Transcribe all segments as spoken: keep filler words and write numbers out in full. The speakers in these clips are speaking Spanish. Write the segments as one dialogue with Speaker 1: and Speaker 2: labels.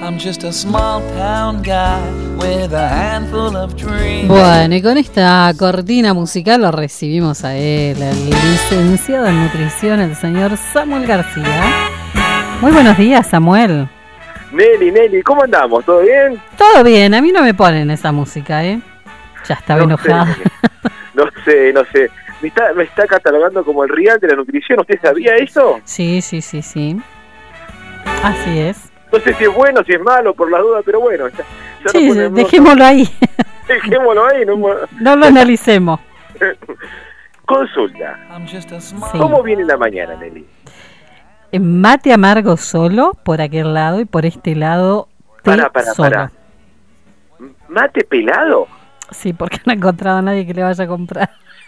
Speaker 1: I'm just a small town guy with a handful of dreams.
Speaker 2: Bueno, y con esta cortina musical lo recibimos a él, el licenciado en nutrición, el señor Samuel García. Muy buenos días, Samuel.
Speaker 3: Nelly, Nelly, ¿cómo andamos? ¿Todo bien?
Speaker 2: Todo bien, a mí no me ponen esa música, ¿eh? Ya estaba
Speaker 3: no
Speaker 2: enojada.
Speaker 3: Sé, no sé, no sé. Me está, me está catalogando como el real de la nutrición. ¿Usted sabía eso?
Speaker 2: Sí, sí, sí, sí. Así es.
Speaker 3: No sé si es bueno, si es malo, por las dudas, pero bueno. Ya, ya
Speaker 2: sí,
Speaker 3: no ponemos...
Speaker 2: dejémoslo ahí.
Speaker 3: Dejémoslo ahí. No,
Speaker 2: no lo analicemos.
Speaker 3: Consulta.
Speaker 2: Sí.
Speaker 3: ¿Cómo viene la mañana, Nelly?
Speaker 2: Mate amargo solo, por aquel lado, y por este lado, té
Speaker 3: para, para,
Speaker 2: solo.
Speaker 3: Para. ¿Mate pelado?
Speaker 2: Sí, porque no he encontrado a nadie que le vaya a comprar.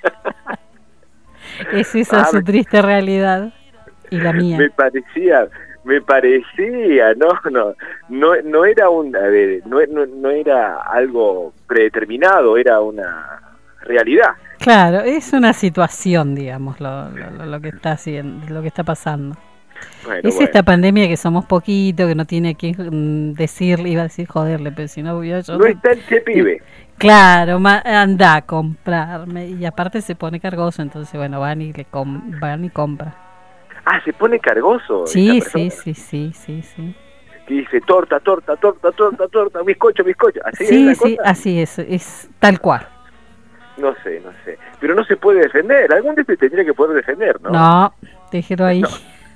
Speaker 2: Es esa ah, su triste realidad. Y la mía.
Speaker 3: Me parecía... Me parecía, no, no, no, no era un, a ver, no, no, no era algo predeterminado, era una realidad.
Speaker 2: Claro, es una situación, digamos, lo, lo, lo que está haciendo, lo que está pasando. Bueno, es bueno. Esta pandemia que somos poquito, que no tiene que decirle, iba a decir joderle, pero si no yo, yo
Speaker 3: no está el che pibe.
Speaker 2: Claro, anda a comprarme y aparte se pone cargoso, entonces bueno, van y le com van y compran.
Speaker 3: Ah, ¿se pone cargoso?
Speaker 2: Sí, sí, sí, sí, sí, sí.
Speaker 3: Que dice torta, torta, torta, torta, torta, bizcocho, bizcocho. ¿Así
Speaker 2: sí,
Speaker 3: es la
Speaker 2: sí,
Speaker 3: cosa?
Speaker 2: Así es, es tal cual.
Speaker 3: No sé, no sé. Pero no se puede defender. Algún día se tendría que poder defender, ¿no?
Speaker 2: No, déjelo ahí. No.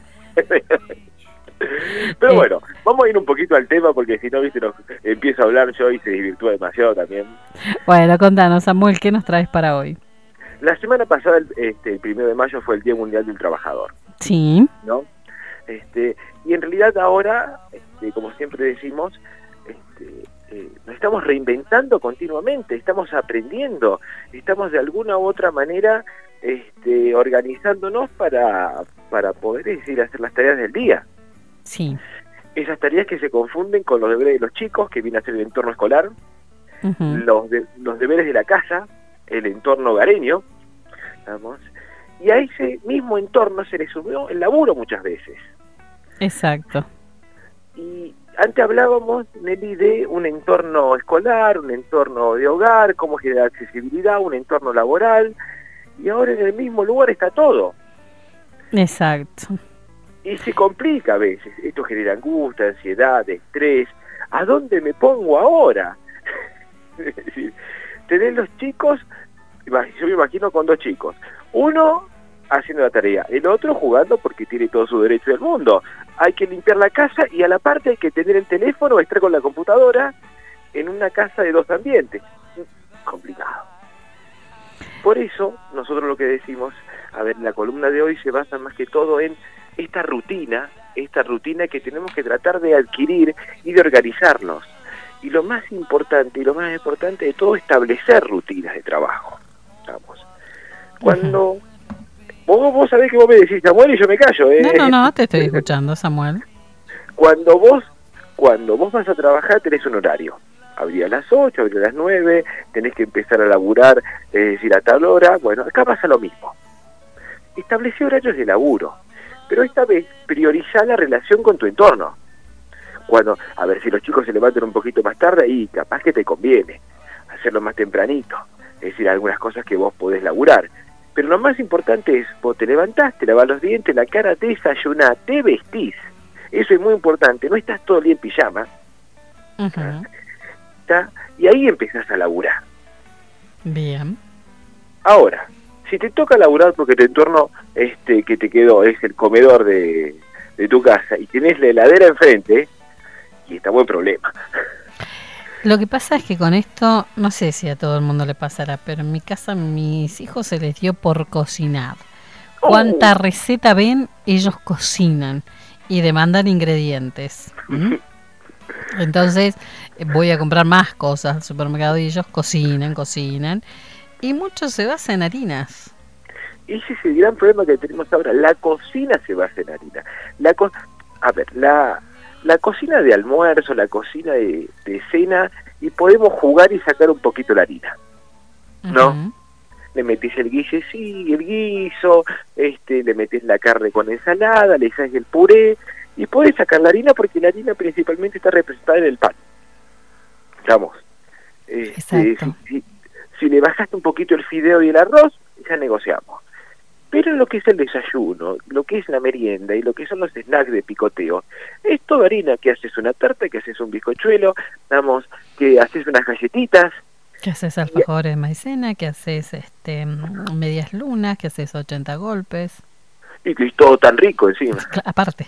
Speaker 3: Pero eh. bueno, vamos a ir un poquito al tema porque si no, viste, nos, empiezo a hablar yo y se desvirtúa demasiado también.
Speaker 2: Bueno, contanos, Samuel, ¿qué nos traes para hoy?
Speaker 3: La semana pasada, este, el primero de mayo, fue el Día Mundial del Trabajador.
Speaker 2: Sí.
Speaker 3: ¿No? Este, y en realidad ahora, este, como siempre decimos, este, eh, nos estamos reinventando continuamente, estamos aprendiendo, estamos de alguna u otra manera este, organizándonos para, para poder decir, hacer las tareas del día.
Speaker 2: Sí.
Speaker 3: Esas tareas que se confunden con los deberes de los chicos, que viene a ser el entorno escolar, uh-huh. los, de, los deberes de la casa, el entorno hogareño, vamos, y a ese mismo entorno se le sumió el laburo muchas veces.
Speaker 2: Exacto.
Speaker 3: Y antes hablábamos, Nelly, de un entorno escolar, un entorno de hogar, cómo generar accesibilidad, un entorno laboral, y ahora en el mismo lugar está todo.
Speaker 2: Exacto.
Speaker 3: Y se complica a veces, esto genera angustia, ansiedad, estrés. ¿A dónde me pongo ahora? Es decir, tener los chicos, yo me imagino con dos chicos, uno haciendo la tarea, el otro jugando porque tiene todo su derecho del mundo. Hay que limpiar la casa y a la parte hay que tener el teléfono o estar con la computadora en una casa de dos ambientes. Complicado. Por eso, nosotros lo que decimos, a ver, la columna de hoy se basa más que todo en esta rutina, esta rutina que tenemos que tratar de adquirir y de organizarnos. Y lo más importante, y lo más importante de todo, establecer rutinas de trabajo. Vamos. Cuando... Uh-huh. Vos, vos sabés que vos me decís, Samuel, y yo me callo. ¿eh?
Speaker 2: No, no, no, te estoy escuchando, Samuel.
Speaker 3: Cuando vos, cuando vos vas a trabajar, tenés un horario. Abrí a las ocho, abrí a las nueve, tenés que empezar a laburar, es decir, a tal hora. Bueno, acá pasa lo mismo. Establecí horarios de laburo, pero esta vez priorizá la relación con tu entorno. Cuando, a ver, si los chicos se levantan un poquito más tarde, y capaz que te conviene hacerlo más tempranito. Es decir, algunas cosas que vos podés laburar. Pero lo más importante es, vos te levantás, te lavás los dientes, la cara, te desayunás, te vestís. Eso es muy importante, no estás todo el día en pijama.
Speaker 2: Uh-huh.
Speaker 3: ¿Está? Y ahí empezás a laburar.
Speaker 2: Bien.
Speaker 3: Ahora, si te toca laburar porque tu entorno este que te quedó es el comedor de, de tu casa y tenés la heladera enfrente, y está buen problema.
Speaker 2: Lo que pasa es que con esto, no sé si a todo el mundo le pasará, pero en mi casa a mis hijos se les dio por cocinar. Cuanta oh. receta ven, ellos cocinan y demandan ingredientes. ¿Mm? Entonces voy a comprar más cosas al supermercado y ellos cocinan, cocinan. Y mucho se basa en harinas.
Speaker 3: Ese es el gran problema que tenemos ahora. La cocina se basa en harina. La co- a ver, la... La cocina de almuerzo, la cocina de, de cena, y podemos jugar y sacar un poquito la harina, ¿no? Uh-huh. Le metés el guise, sí, el guiso, este, le metés la carne con ensalada, le echás el puré, y podés sacar la harina porque la harina principalmente está representada en el pan. Estamos. Este,
Speaker 2: Exacto.
Speaker 3: si, si, si le bajaste un poquito el fideo y el arroz, ya negociamos. Pero lo que es el desayuno, lo que es la merienda y lo que son los snacks de picoteo, es toda harina, que haces una tarta, que haces un bizcochuelo, damos, que haces unas galletitas.
Speaker 2: Que haces alfajores de maicena, que haces este medias lunas, que haces ochenta golpes.
Speaker 3: Y que es todo tan rico encima.
Speaker 2: Aparte.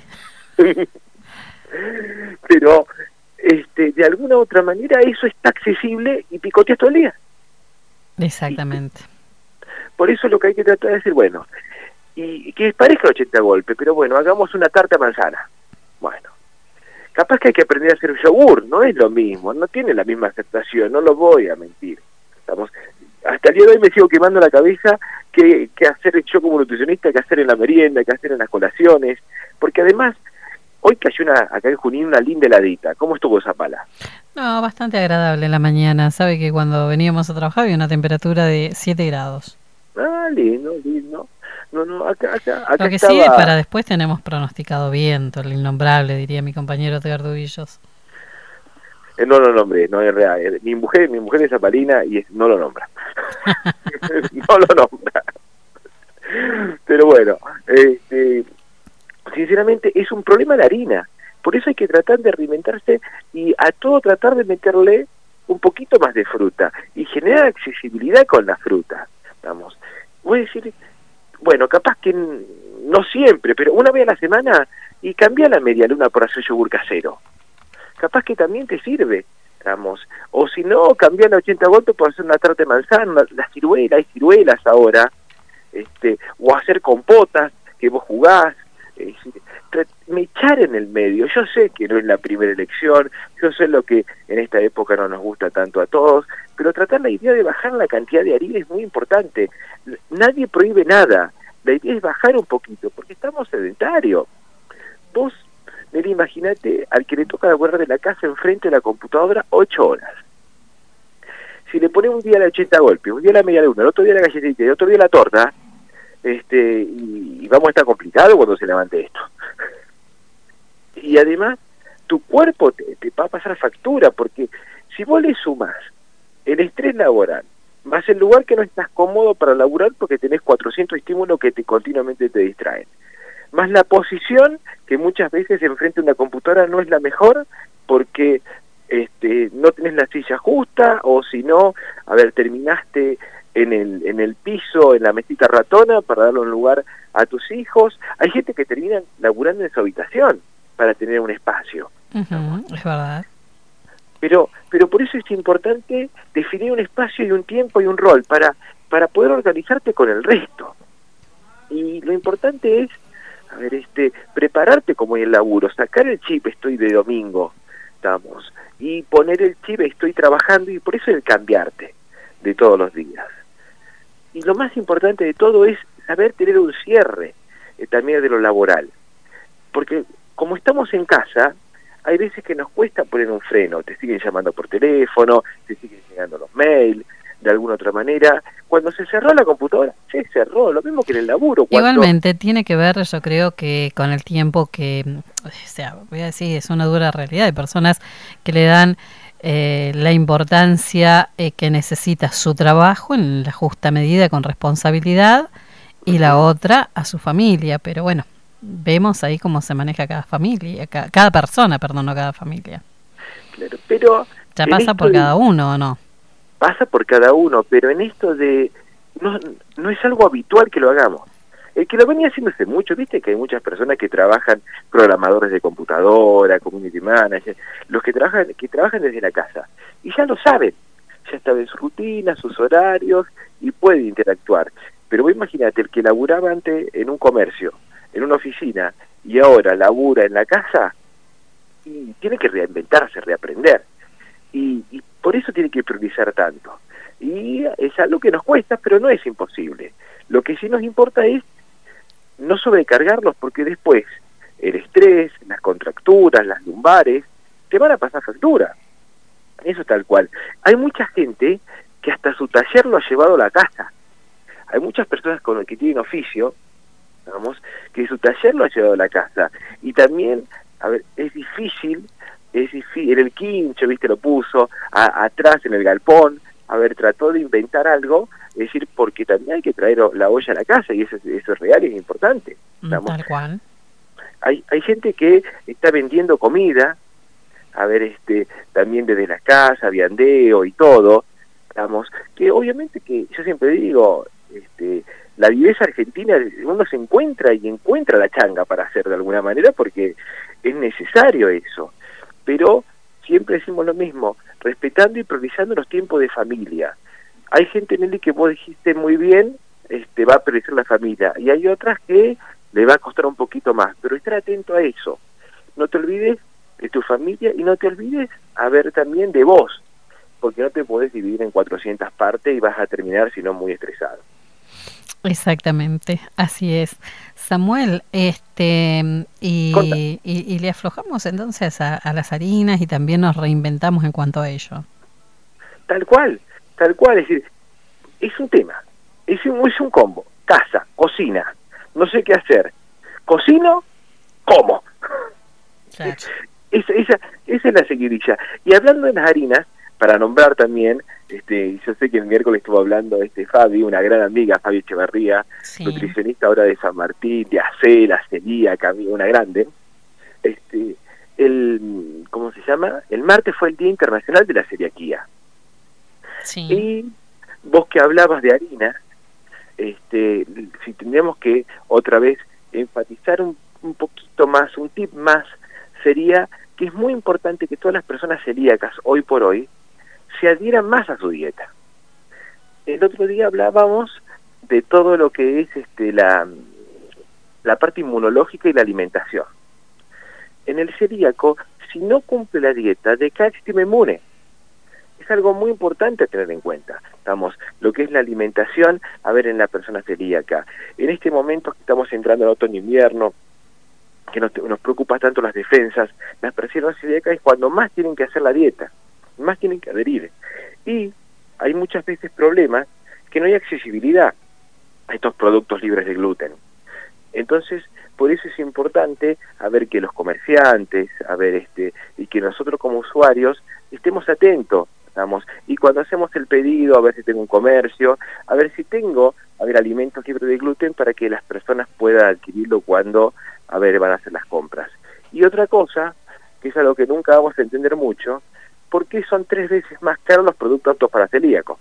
Speaker 3: Pero este, de alguna u otra manera eso está accesible y picoteas todo el día.
Speaker 2: Exactamente.
Speaker 3: Y por eso lo que hay que tratar de decir, bueno, y, y que parezca ochenta golpes, pero bueno, hagamos una tarta manzana. Bueno, capaz que hay que aprender a hacer yogur, no es lo mismo, no tiene la misma aceptación, no lo voy a mentir. Estamos, hasta el día de hoy me sigo quemando la cabeza que, que hacer yo como nutricionista, que hacer en la merienda, que hacer en las colaciones, porque además, hoy cayó una, acá en Junín una linda heladita. ¿Cómo estuvo esa pala?
Speaker 2: No, bastante agradable en la mañana. Sabe que cuando veníamos a trabajar había una temperatura de siete grados.
Speaker 3: Ah, lindo, lindo. No, no, acá, acá, acá
Speaker 2: Lo que
Speaker 3: estaba...
Speaker 2: sí, para después tenemos pronosticado viento, el innombrable, diría mi compañero Edgardo Villos.
Speaker 3: Eh, no lo nombré, no es real. Eh, Mi mujer, mi mujer es zapalina y es, no lo nombra. No lo nombra. Pero bueno, este, sinceramente es un problema la harina. Por eso hay que tratar de reinventarse y a todo tratar de meterle un poquito más de fruta y generar accesibilidad con la fruta. Vamos, voy a decir, bueno, capaz que no siempre, pero una vez a la semana y cambia la media luna por hacer yogur casero. Capaz que también te sirve, vamos. O si no, cambiar la ochenta golpes por hacer una tarta de manzana, las ciruelas, hay ciruelas ahora, este, o hacer compotas que vos jugás. Es decir, mechar en el medio. Yo sé que no es la primera elección, yo sé lo que en esta época no nos gusta tanto a todos, pero tratar la idea de bajar la cantidad de harina es muy importante. Nadie prohíbe nada, la idea es bajar un poquito, porque estamos sedentarios. Vos, mira, imagínate al que le toca la guarda de la casa enfrente de la computadora ocho horas. Si le pones un día la ochenta golpes, un día la media luna, el otro día la galletita y el otro día la torta, este y, y vamos a estar complicado cuando se levante esto. Y además tu cuerpo te, te va a pasar factura, porque si vos le sumás el estrés laboral más el lugar que no estás cómodo para laburar porque tenés cuatrocientos estímulos que te continuamente te distraen, más la posición que muchas veces enfrente a una computadora no es la mejor porque este no tenés la silla justa, o si no, a ver, terminaste en el en el piso, en la mesita ratona para darle un lugar a tus hijos. Hay gente que termina laburando en su habitación para tener un espacio.
Speaker 2: Uh-huh, es verdad.
Speaker 3: Pero pero por eso es importante definir un espacio y un tiempo y un rol para para poder organizarte con el resto. Y lo importante es, a ver, este prepararte como en el laburo, sacar el chip estoy de domingo, estamos, y poner el chip estoy trabajando, y por eso el cambiarte de todos los días. Y lo más importante de todo es saber tener un cierre eh, también de lo laboral. Porque como estamos en casa, hay veces que nos cuesta poner un freno, te siguen llamando por teléfono, te siguen llegando los mails, de alguna otra manera. Cuando se cerró la computadora, se cerró, lo mismo que en el laburo. Cuando...
Speaker 2: Igualmente, tiene que ver, yo creo que con el tiempo que, o sea, voy a decir, es una dura realidad, hay personas que le dan eh, la importancia eh, que necesita su trabajo en la justa medida, con responsabilidad, y uh-huh. la otra a su familia, pero bueno, vemos ahí cómo se maneja cada familia, cada, cada persona, perdón, no cada familia.
Speaker 3: Claro, pero...
Speaker 2: Ya pasa por cada uno, ¿o no?
Speaker 3: Pasa por cada uno, pero en esto de... No, no es algo habitual que lo hagamos. El que lo venía haciendo hace mucho, viste que hay muchas personas que trabajan, programadores de computadora, community manager, los que trabajan que trabajan desde la casa, y ya lo saben, ya saben sus rutinas, sus horarios, y pueden interactuar. Pero vos imagínate, el que laburaba antes en un comercio, en una oficina, y ahora labura en la casa, y tiene que reinventarse, reaprender. Y, y por eso tiene que priorizar tanto. Y es algo que nos cuesta, pero no es imposible. Lo que sí nos importa es no sobrecargarlos, porque después el estrés, las contracturas, las lumbares, te van a pasar factura. Eso tal cual. Hay mucha gente que hasta su taller lo ha llevado a la casa. Hay muchas personas con el que tienen oficio digamos, que su taller lo ha llevado a la casa. Y también, a ver, es difícil, es difícil, en el quincho, viste, lo puso, a, atrás en el galpón, a ver, trató de inventar algo, es decir, porque también hay que traer la olla a la casa, y eso, eso es real y es importante. Digamos.
Speaker 2: Tal cual.
Speaker 3: Hay, hay gente que está vendiendo comida, a ver, este, también desde la casa, viandeo y todo, digamos, que obviamente que yo siempre digo, este, la viveza argentina, uno se encuentra y encuentra la changa para hacer de alguna manera porque es necesario eso, pero siempre decimos lo mismo, respetando y priorizando los tiempos de familia. Hay gente, Nelly, que vos dijiste muy bien, este, va a priorizar la familia, y hay otras que le va a costar un poquito más, pero estar atento a eso. No te olvides de tu familia y no te olvides a ver también de vos, porque no te podés dividir en cuatrocientas partes y vas a terminar, si no, muy estresado.
Speaker 2: Exactamente, así es. Samuel, este y, y, y le aflojamos entonces a, a las harinas y también nos reinventamos en cuanto a ello. Tal
Speaker 3: cual, tal cual, es decir, es un tema, es un, es un combo, casa, cocina, no sé qué hacer, cocino, como.
Speaker 2: Claro.
Speaker 3: Esa, esa, esa es la seguidilla. Y hablando de las harinas, para nombrar también, este, yo sé que el miércoles estuvo hablando este Fabi, una gran amiga, Fabi Echeverría, sí. Nutricionista ahora de San Martín, de Acela, Celíaca, una grande. Este, el, ¿cómo se llama? El martes fue el Día Internacional de la Celiaquía.
Speaker 2: Sí.
Speaker 3: Y vos que hablabas de harina, este, si tendríamos que otra vez enfatizar un, un poquito más, un tip más, sería que es muy importante que todas las personas celíacas, hoy por hoy, se adhieran más a su dieta. El otro día hablábamos de todo lo que es este la, la parte inmunológica y la alimentación. En el celíaco, si no cumple la dieta, decae el sistema inmune. Es algo muy importante a tener en cuenta. Estamos, lo que es la alimentación, a ver en la persona celíaca. En este momento que estamos entrando en otoño-invierno, que nos, nos preocupa tanto las defensas, las personas celíacas es cuando más tienen que hacer la dieta, más tienen que adherir. Y hay muchas veces problemas que no hay accesibilidad a estos productos libres de gluten. Entonces, por eso es importante a ver que los comerciantes, a ver este, y que nosotros como usuarios estemos atentos, vamos, y cuando hacemos el pedido, a ver si tengo un comercio, a ver si tengo, a ver, alimentos libres de gluten para que las personas puedan adquirirlo cuando, a ver, van a hacer las compras. Y otra cosa, que es algo que nunca vamos a entender mucho, ¿por qué son tres veces más caros los productos aptos para celíacos?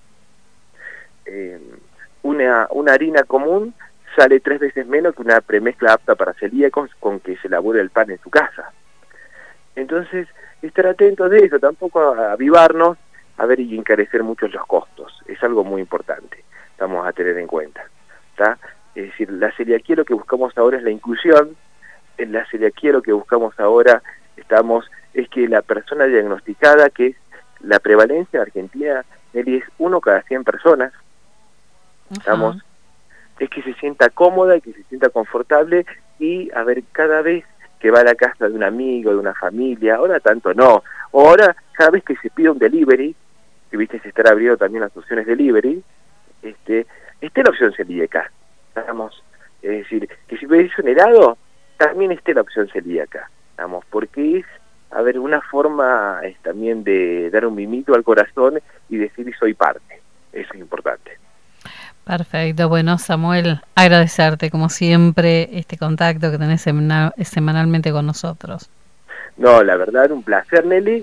Speaker 3: Eh, una, una harina común sale tres veces menos que una premezcla apta para celíacos con que se elabore el pan en su casa. Entonces, estar atentos de eso, tampoco a avivarnos, a ver, y encarecer mucho los costos. Es algo muy importante, vamos a tener en cuenta, ¿está? Es decir, la celiaquía lo que buscamos ahora es la inclusión. En la celiaquía lo que buscamos ahora estamos es que la persona diagnosticada, que es la prevalencia en Argentina, es uno cada cien personas, estamos, es que se sienta cómoda y que se sienta confortable y, a ver, cada vez que va a la casa de un amigo, de una familia, ahora tanto no, o ahora cada vez que se pide un delivery, que viste se estará abriendo también las opciones delivery, este, esté la opción celíaca, digamos, es decir, que si ves un helado, también esté la opción celíaca, digamos, porque es, a ver, una forma es también de dar un mimito al corazón y decir soy parte, eso es importante.
Speaker 2: Perfecto, bueno Samuel, agradecerte como siempre este contacto que tenés semana, semanalmente con nosotros.
Speaker 3: No, la verdad, un placer, Nelly,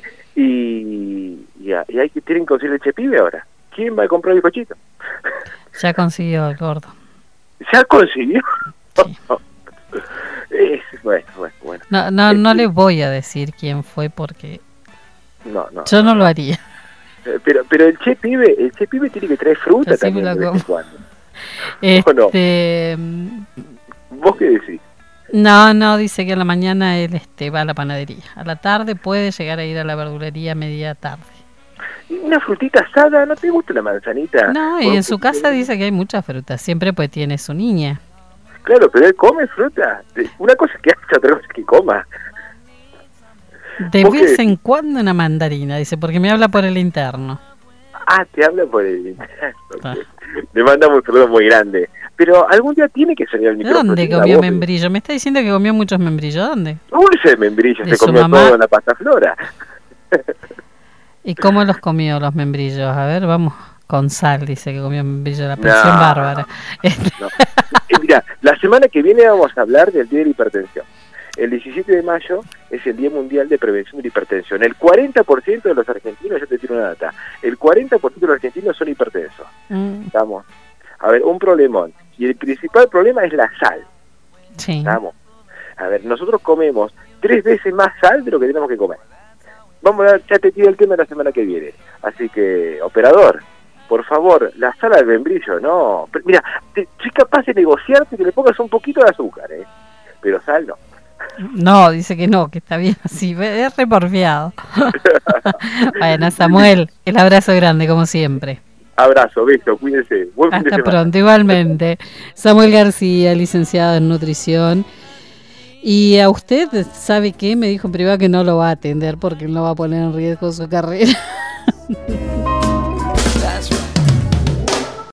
Speaker 3: y, y, y hay que tienen que conseguir el chepibe ahora. ¿Quién va a comprar el cochito?
Speaker 2: Ya consiguió el gordo.
Speaker 3: ¿Ya consiguió?
Speaker 2: Sí.
Speaker 3: es, bueno, bueno, bueno.
Speaker 2: No, no, no le voy a decir quién fue porque
Speaker 3: no, no,
Speaker 2: yo no, no lo haría.
Speaker 3: Pero pero el che pibe, el che pibe tiene que traer fruta
Speaker 2: sí
Speaker 3: también de vez en cuando.
Speaker 2: Este,
Speaker 3: no? ¿Vos qué decís?
Speaker 2: No, no, dice que a la mañana él este, va a la panadería. A la tarde puede llegar a ir a la verdulería media tarde.
Speaker 3: ¿Y una frutita asada? ¿No te gusta la manzanita?
Speaker 2: No, y en su casa dice que hay muchas frutas. Siempre pues tiene su niña.
Speaker 3: Claro, pero él come fruta. Una cosa es que haga, otra cosa es que coma.
Speaker 2: De vez en cuando una mandarina, dice, porque me habla por el interno.
Speaker 3: Ah, te habla por el interno.
Speaker 2: Ah.
Speaker 3: Le mandamos un saludo muy grande pero algún día tiene que salir al micrófono.
Speaker 2: ¿Dónde comió membrillo? Me está diciendo que comió muchos membrillos. ¿Dónde?
Speaker 3: Dulce de membrillo,
Speaker 2: ¿De
Speaker 3: se comió
Speaker 2: mamá?
Speaker 3: todo en la pasta flora.
Speaker 2: ¿Y cómo los comió los membrillos? A ver, vamos. Con sal, dice que comió membrillo, la presión
Speaker 3: No,
Speaker 2: bárbara.
Speaker 3: No. Eh, Mira, la semana que viene vamos a hablar del Día de la Hipertensión. El diecisiete de mayo es el Día Mundial de Prevención de la Hipertensión. El cuarenta por ciento de los argentinos, ya te tiro una data, el cuarenta por ciento de los argentinos son hipertensos.
Speaker 2: Mm,
Speaker 3: Estamos. A ver, un problemón. Y el principal problema es la sal.
Speaker 2: sí.
Speaker 3: Estamos. A ver, nosotros comemos tres veces más sal de lo que tenemos que comer. Vamos a dar, ya te tiro el tema la semana que viene. Así que, operador, por favor, la sal al membrillo, no. Pero, mira, te, soy capaz de negociarte que le pongas un poquito de azúcar, ¿eh? Pero sal no.
Speaker 2: No, dice que no, que está bien así, es reporfiado. Bueno, Samuel, el abrazo grande como siempre.
Speaker 3: Abrazo, beso, cuídense. Buen fin de
Speaker 2: Hasta
Speaker 3: semana.
Speaker 2: pronto, igualmente. Samuel García, licenciado en nutrición. Y a usted, ¿sabe qué? Me dijo en privado que no lo va a atender porque no va a poner en riesgo su carrera.